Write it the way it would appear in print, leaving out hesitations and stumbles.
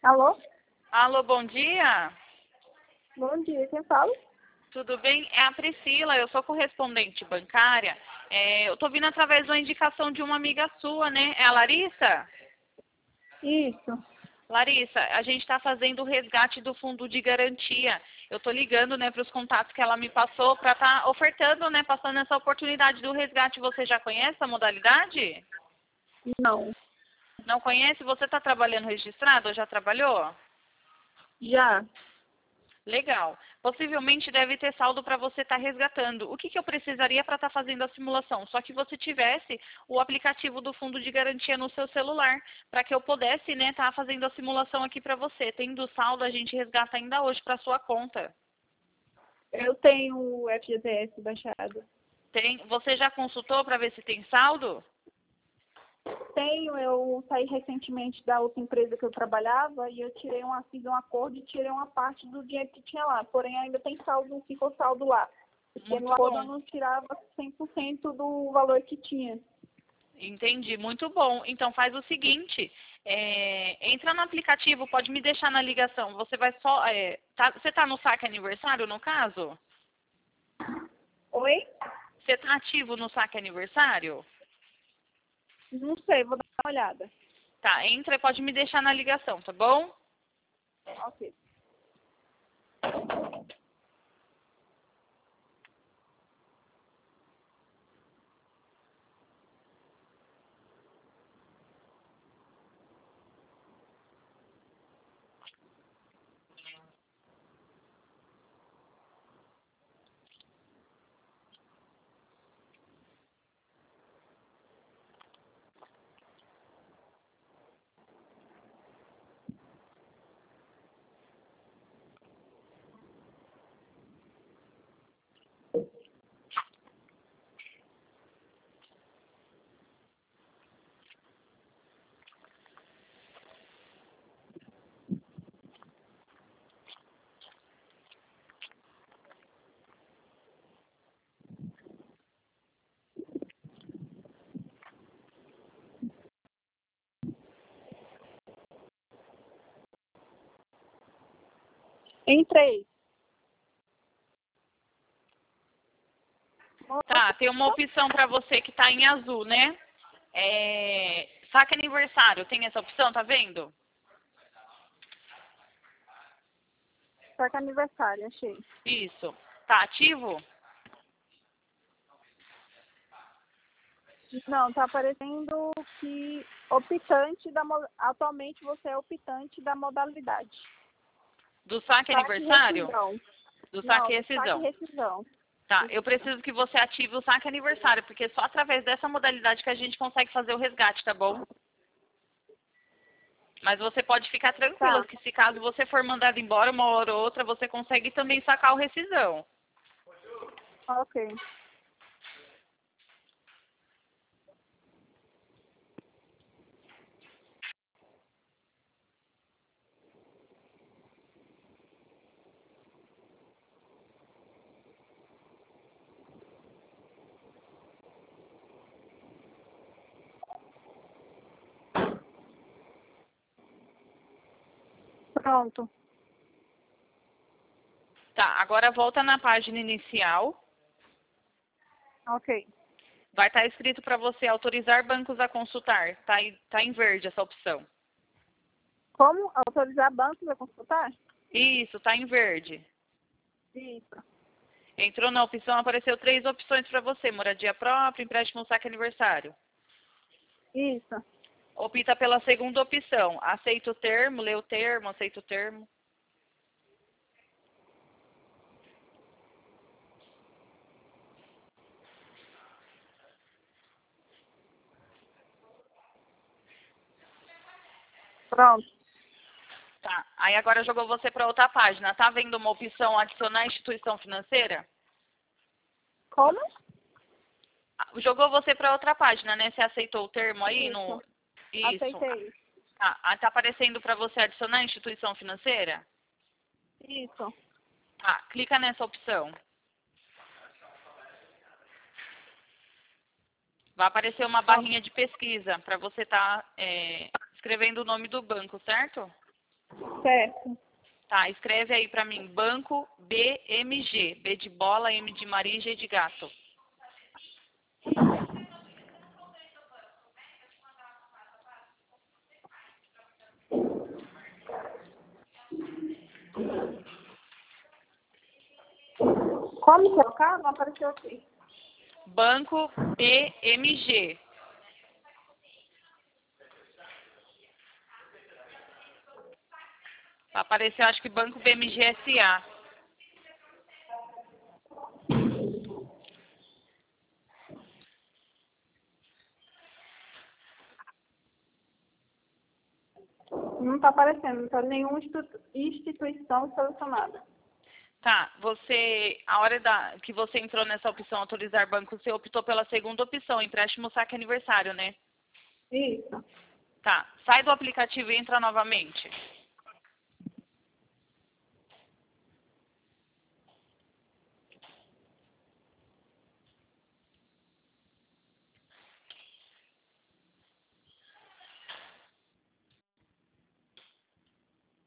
Alô? Alô, bom dia. Bom dia, quem fala? Tudo bem? É a Priscila, eu sou correspondente bancária. Eu tô vindo através de uma indicação de uma amiga sua, né? É a Larissa? Isso. Larissa, a gente está fazendo o resgate do fundo de garantia. Eu tô ligando, né, para os contatos que ela me passou para estar ofertando, né, passando essa oportunidade do resgate. Você já conhece a modalidade? Não. Não conhece? Você está trabalhando registrado ou já trabalhou? Já. Legal. Possivelmente deve ter saldo para você estar resgatando. O que eu precisaria para estar fazendo a simulação? Só que você tivesse o aplicativo do fundo de garantia no seu celular, para que eu pudesse, né, estar fazendo a simulação aqui para você. Tendo saldo, a gente resgata ainda hoje para sua conta. Eu tenho o FGTS baixado. Você já consultou para ver se tem saldo? Tenho, eu saí recentemente da outra empresa que eu trabalhava e eu fiz um acordo e tirei uma parte do dinheiro que tinha lá. Porém, ainda tem saldo, ficou saldo lá. Porque no Muito acordo eu bom. não tirava 100% do valor que tinha. Entendi, muito bom. Então faz o seguinte, entra no aplicativo, pode me deixar na ligação. Você vai só. Você está no saque aniversário, no caso? Oi? Você está ativo no saque aniversário? Não sei, vou dar uma olhada. Tá, entra e pode me deixar na ligação, tá bom? Ok. Entrei. Tá, tem uma opção para você que tá em azul, né? Saque aniversário, tem essa opção, tá vendo? Saca aniversário, achei. Isso. Tá ativo? Não, tá aparecendo que atualmente você é optante da modalidade. Do saque Saque aniversário? rescisão. Do saque Não, e do saque rescisão. rescisão. Tá, eu preciso que você ative o saque aniversário, porque só através dessa modalidade que a gente consegue fazer o resgate, tá bom? Mas você pode ficar tranquila Tá, que se caso você for mandado embora uma hora ou outra, você consegue também sacar o rescisão. ok. Pronto. Tá, agora volta na página inicial. Ok. Vai estar escrito para você autorizar bancos a consultar. Tá em verde essa opção. Como autorizar bancos a consultar? Isso, tá em verde. Isso. Entrou na opção, apareceu 3 opções para você: moradia própria, empréstimo saque aniversário. Isso. Opta pela segunda opção. Aceita o termo, lê o termo, aceita o termo. Pronto. Tá. Aí agora jogou você para outra página. Tá vendo uma opção adicionar instituição financeira? Como? Jogou você para outra página, né? Você aceitou o termo aí Isso. no. Isso. Aceitei. Tá aparecendo para você adicionar instituição financeira? Isso. Tá. Clica nessa opção. Vai aparecer uma Ó, barrinha de pesquisa para você estar escrevendo o nome do banco, certo? Certo. Tá, escreve aí para mim, Banco BMG, B de bola, M de Maria, G de gato. Como colocar? Não apareceu aqui. Banco BMG. Apareceu, acho que Banco BMG SA. Não está aparecendo, não está nenhuma instituição selecionada. Tá, a hora que você entrou nessa opção autorizar banco, você optou pela segunda opção, empréstimo saque aniversário, né? Isso. Tá, sai do aplicativo e entra novamente.